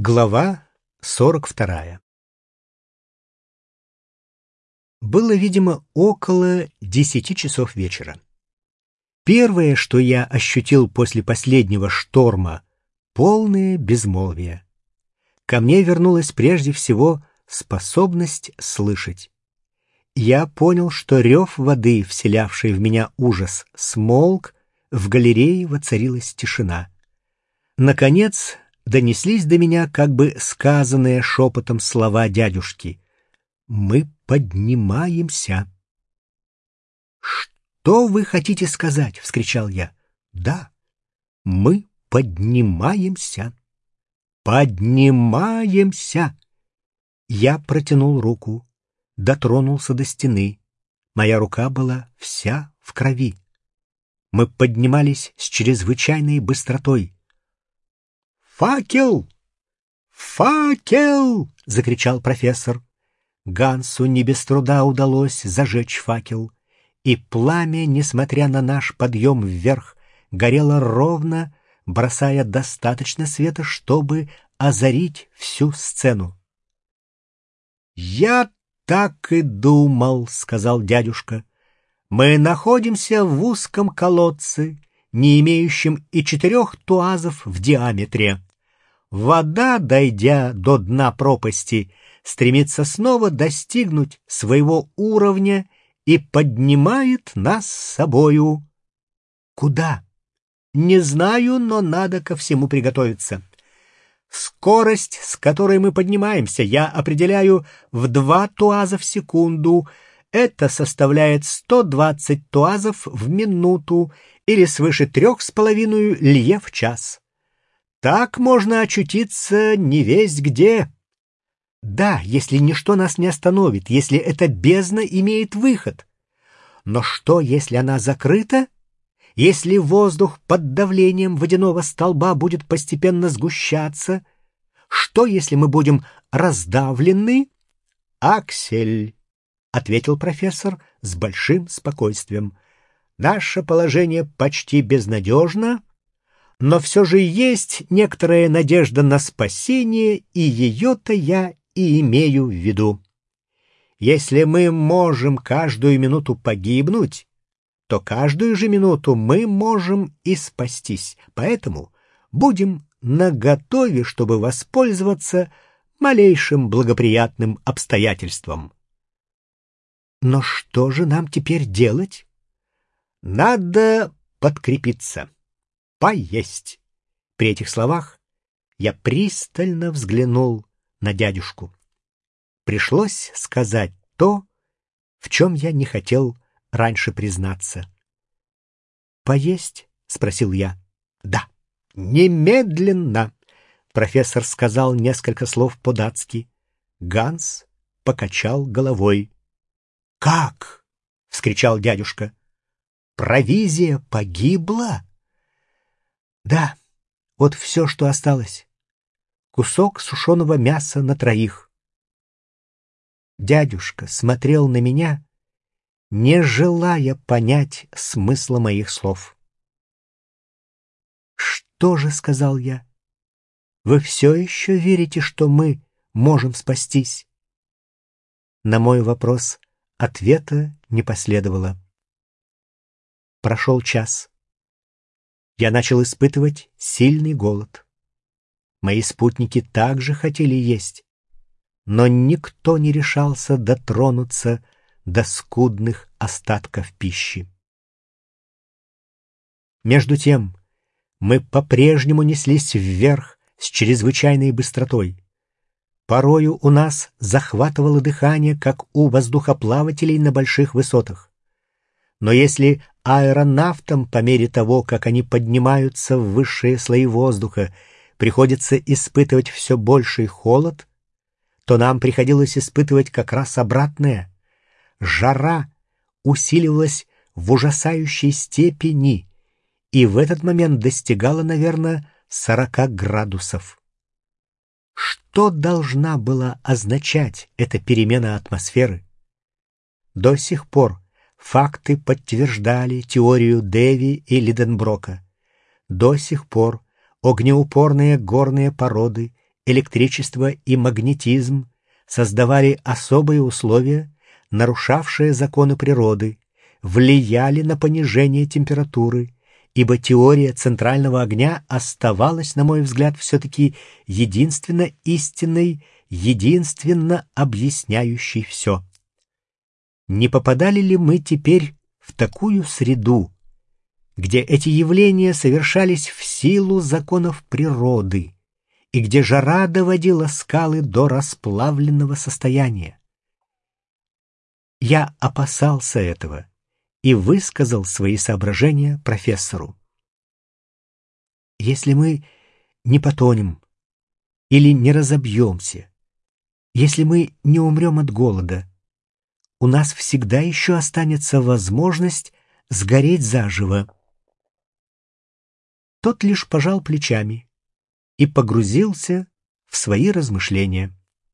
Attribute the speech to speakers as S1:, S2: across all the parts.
S1: Глава 42. Было, видимо, около 10 часов вечера. Первое, что я ощутил после последнего шторма — полное безмолвие. Ко мне вернулась прежде всего способность слышать. Я понял, что рев воды, вселявший в меня ужас, смолк, в галерее воцарилась тишина. Наконец донеслись до меня как бы сказанные шепотом слова дядюшки. «Мы поднимаемся». «Что вы хотите сказать?» — вскричал я. «Да, мы поднимаемся. Поднимаемся!» Я протянул руку, дотронулся до стены. Моя рука была вся в крови. Мы поднимались с чрезвычайной быстротой. «Факел! Факел!» — закричал профессор. Гансу не без труда удалось зажечь факел, и пламя, несмотря на наш подъем вверх, горело ровно, бросая достаточно света, чтобы озарить всю сцену. «Я так и думал», — сказал дядюшка. «Мы находимся в узком колодце, не имеющем и 4 туазов в диаметре. Вода, дойдя до дна пропасти, стремится снова достигнуть своего уровня и поднимает нас с собою». «Куда?» «Не знаю, но надо ко всему приготовиться. Скорость, с которой мы поднимаемся, я определяю в 2 туаза в секунду. Это составляет 120 туазов в минуту или свыше 3,5 лье в час. Так можно очутиться невесть где. Да, если ничто нас не остановит, если эта бездна имеет выход. Но что, если она закрыта? Если воздух под давлением водяного столба будет постепенно сгущаться? Что, если мы будем раздавлены? «Аксель», — ответил профессор с большим спокойствием, — «наше положение почти безнадежно, но все же есть некоторая надежда на спасение, и ее-то я и имею в виду. Если мы можем каждую минуту погибнуть, то каждую же минуту мы можем и спастись. Поэтому будем наготове, чтобы воспользоваться малейшим благоприятным обстоятельством». «Но что же нам теперь делать?» «Надо подкрепиться, поесть». При этих словах я пристально взглянул на дядюшку. Пришлось сказать то, в чем я не хотел раньше признаться. «Поесть?» — спросил я. «Да, немедленно!» Профессор сказал несколько слов по-датски. Ганс покачал головой. «Как?» — вскричал дядюшка. «Провизия погибла?» «Да, вот все, что осталось. Кусок сушеного мяса на 3». Дядюшка смотрел на меня, не желая понять смысла моих слов. «Что же?» — сказал я. «Вы все еще верите, что мы можем спастись?» На мой вопрос ответа не последовало. Прошел час. Я начал испытывать сильный голод. Мои спутники также хотели есть, но никто не решался дотронуться до скудных остатков пищи. Между тем мы по-прежнему неслись вверх с чрезвычайной быстротой. Порою у нас захватывало дыхание, как у воздухоплавателей на больших высотах. Но если аэронавтам по мере того, как они поднимаются в высшие слои воздуха, приходится испытывать все больший холод, то нам приходилось испытывать как раз обратное. Жара усиливалась в ужасающей степени и в этот момент достигала, наверное, 40 градусов. Что должна была означать эта перемена атмосферы? До сих пор факты подтверждали теорию Дэви и Лиденброка. До сих пор огнеупорные горные породы электричество и магнетизм создавали особые условия, нарушавшие законы природы, влияли на понижение температуры, ибо теория центрального огня оставалась, на мой взгляд, все-таки единственно истинной, единственно объясняющей все. Не попадали ли мы теперь в такую среду, где эти явления совершались в силу законов природы и где жара доводила скалы до расплавленного состояния? Я опасался этого и высказал свои соображения профессору. Если мы не потонем или не разобьемся, если мы не умрем от голода, у нас всегда еще останется возможность сгореть заживо. Тот лишь пожал плечами и погрузился в свои размышления.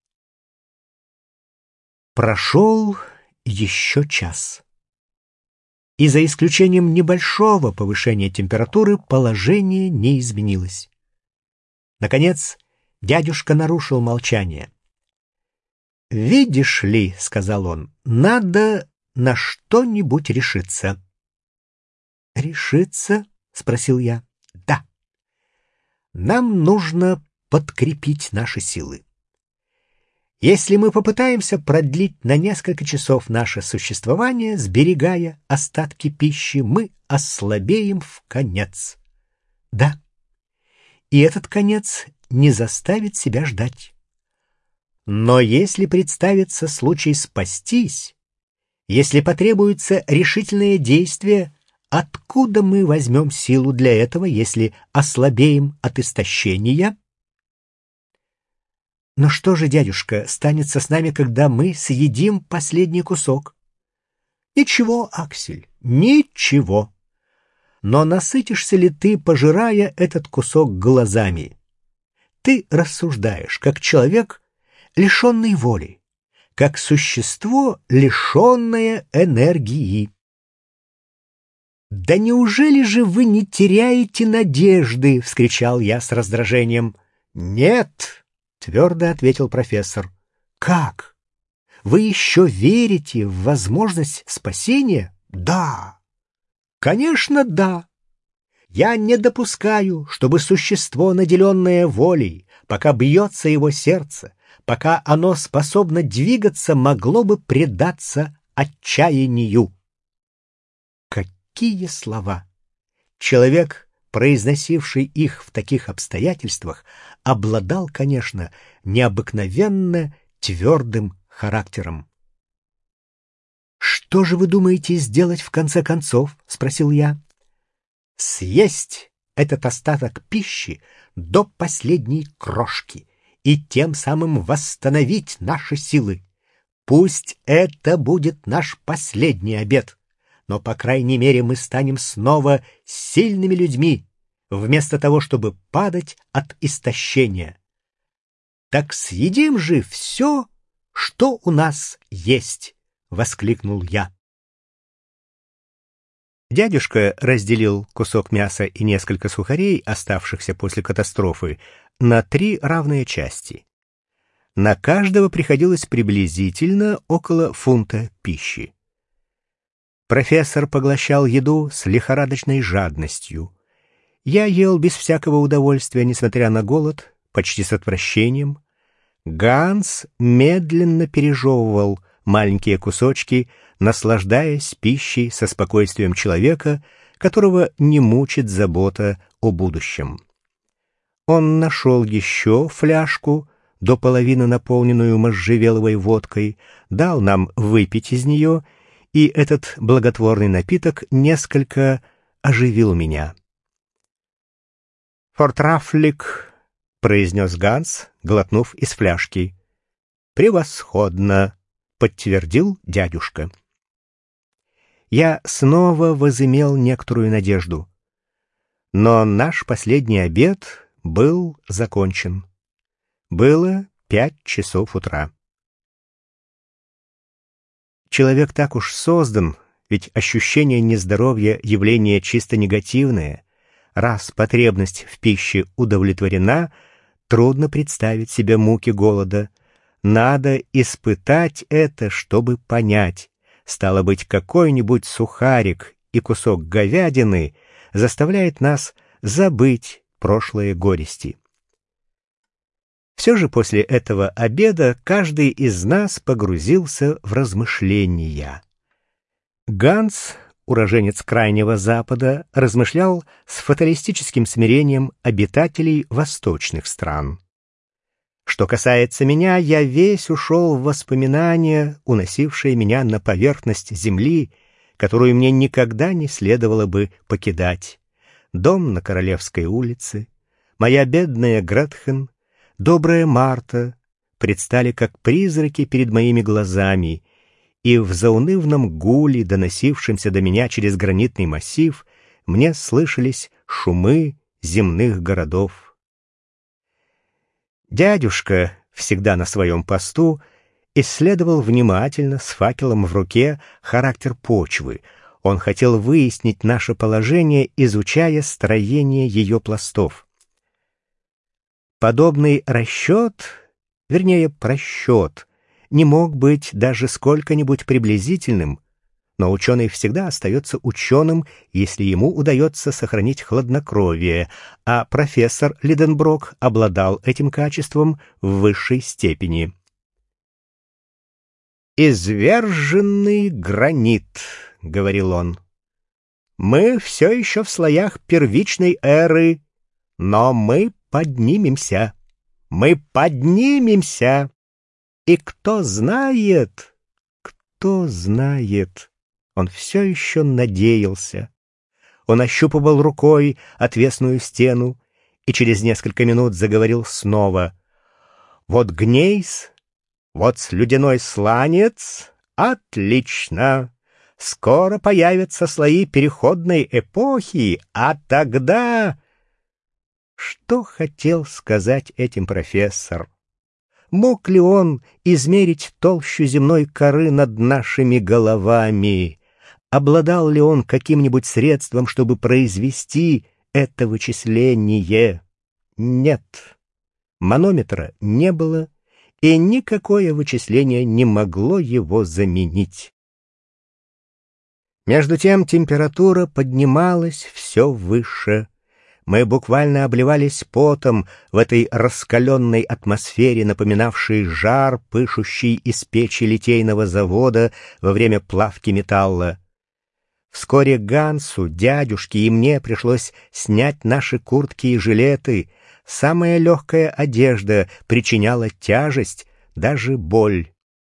S1: Прошел еще час. И за исключением небольшого повышения температуры положение не изменилось. Наконец, дядюшка нарушил молчание. «Видишь ли, — сказал он, — надо на что-нибудь решиться». «Решиться?» — спросил я. «Да. Нам нужно подкрепить наши силы. Если мы попытаемся продлить на несколько часов наше существование, сберегая остатки пищи, мы ослабеем вконец. Да, и этот конец не заставит себя ждать. Но если представится случай спастись, если потребуется решительное действие, откуда мы возьмем силу для этого, если ослабеем от истощения? Но что же, дядюшка, станется с нами, когда мы съедим последний кусок? Ничего, Аксель, ничего. Но насытишься ли ты, пожирая этот кусок глазами? Ты рассуждаешь, как человек, лишенный воли, как существо, лишенное энергии. «Да неужели же вы не теряете надежды?» — вскричал я с раздражением. «Нет!» — твердо ответил профессор. «Как? Вы еще верите в возможность спасения?» «Да». «Конечно, да. Я не допускаю, чтобы существо, наделенное волей, пока бьется его сердце, пока оно способно двигаться, могло бы предаться отчаянию». Какие слова! Человек, произносивший их в таких обстоятельствах, обладал, конечно, необыкновенно твердым характером. «Что же вы думаете сделать в конце концов?» — спросил я. «Съесть этот остаток пищи до последней крошки и тем самым восстановить наши силы. Пусть это будет наш последний обед, но, по крайней мере, мы станем снова сильными людьми, вместо того, чтобы падать от истощения. Так съедим же все, что у нас есть!» — воскликнул я. Дядюшка разделил кусок мяса и несколько сухарей, оставшихся после катастрофы, на 3 равные части. На каждого приходилось приблизительно около фунта пищи. Профессор поглощал еду с лихорадочной жадностью. Я ел без всякого удовольствия, несмотря на голод, почти с отвращением. Ганс медленно пережевывал маленькие кусочки, наслаждаясь пищей со спокойствием человека, которого не мучит забота о будущем. Он нашел еще фляжку, до половины наполненную можжевеловой водкой, дал нам выпить из нее, и этот благотворный напиток несколько оживил меня. «Фортрафлик», — произнес Ганс, глотнув из фляжки. «Превосходно», — подтвердил дядюшка. Я снова возымел некоторую надежду. Но наш последний обед был закончен. Было 5 часов утра. Человек так уж создан, ведь ощущение нездоровья — явление чисто негативное. Раз потребность в пище удовлетворена, Трудно представить себе муки голода. Надо испытать это, чтобы понять. Стало быть, какой-нибудь сухарик и кусок говядины заставляет нас забыть прошлые горести. Все же после этого обеда каждый из нас погрузился в размышления. Ганс, уроженец Крайнего Запада, размышлял с фаталистическим смирением обитателей восточных стран. Что касается меня, я весь ушел в воспоминания, уносившие меня на поверхность земли, которую мне никогда не следовало бы покидать. Дом на Королевской улице, моя бедная Гретхен, добрая Марта предстали как призраки перед моими глазами, и в заунывном гуле, доносившемся до меня через гранитный массив, мне слышались шумы земных городов. Дядюшка, всегда на своем посту, исследовал внимательно, с факелом в руке, характер почвы. Он хотел выяснить наше положение, изучая строение ее пластов. Подобный расчет, вернее, просчет, не мог быть даже сколько-нибудь приблизительным, но ученый всегда остается ученым, если ему удается сохранить хладнокровие, а профессор Лиденброк обладал этим качеством в высшей степени. «Изверженный гранит», — говорил он. «Мы все еще в слоях первичной эры, но мы поднимемся. Мы поднимемся. И кто знает, кто знает...» Он все еще надеялся. Он ощупывал рукой отвесную стену и через несколько минут заговорил снова. «Вот гнейс, вот слюдяной сланец. Отлично! Скоро появятся слои переходной эпохи, а тогда...» Что хотел сказать этим профессор? Мог ли он измерить толщу земной коры над нашими головами? Обладал ли он каким-нибудь средством, чтобы произвести это вычисление? Нет. Манометра не было, и никакое вычисление не могло его заменить. Между тем температура поднималась все выше. Мы буквально обливались потом в этой раскаленной атмосфере, напоминавшей жар, пышущий из печи литейного завода во время плавки металла. Вскоре Гансу, дядюшке и мне пришлось снять наши куртки и жилеты. Самая легкая одежда причиняла тяжесть, даже боль.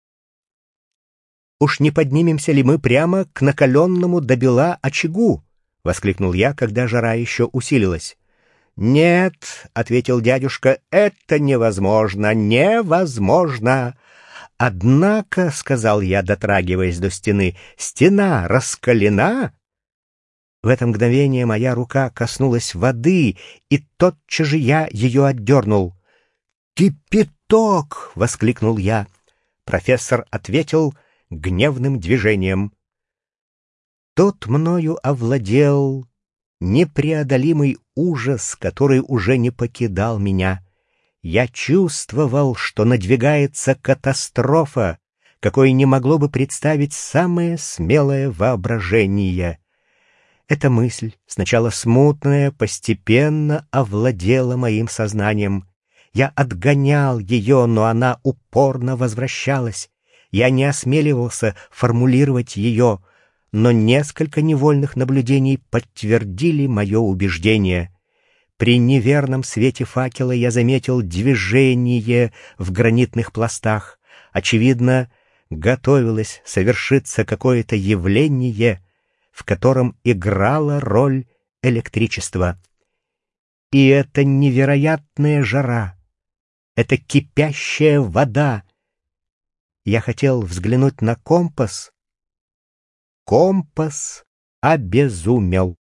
S1: «Уж не поднимемся ли мы прямо к накаленному до бела очагу?» — воскликнул я, когда жара еще усилилась. «Нет», — ответил дядюшка, — «это невозможно, невозможно». «Однако», — сказал я, дотрагиваясь до стены, — «стена раскалена». В это мгновение моя рука коснулась воды, и тотчас же я ее отдернул. «Кипяток!» — воскликнул я. Профессор ответил гневным движением. Тут мною овладел непреодолимый ужас, который уже не покидал меня. Я чувствовал, что надвигается катастрофа, какой не могло бы представить самое смелое воображение. Эта мысль, сначала смутная, постепенно овладела моим сознанием. Я отгонял ее, но она упорно возвращалась. Я не осмеливался формулировать ее, но несколько невольных наблюдений подтвердили мое убеждение. При неверном свете факела я заметил движение в гранитных пластах. Очевидно, готовилось совершиться какое-то явление, в котором играла роль электричество. И это невероятная жара, это кипящая вода. Я хотел взглянуть на компас. Компас обезумел.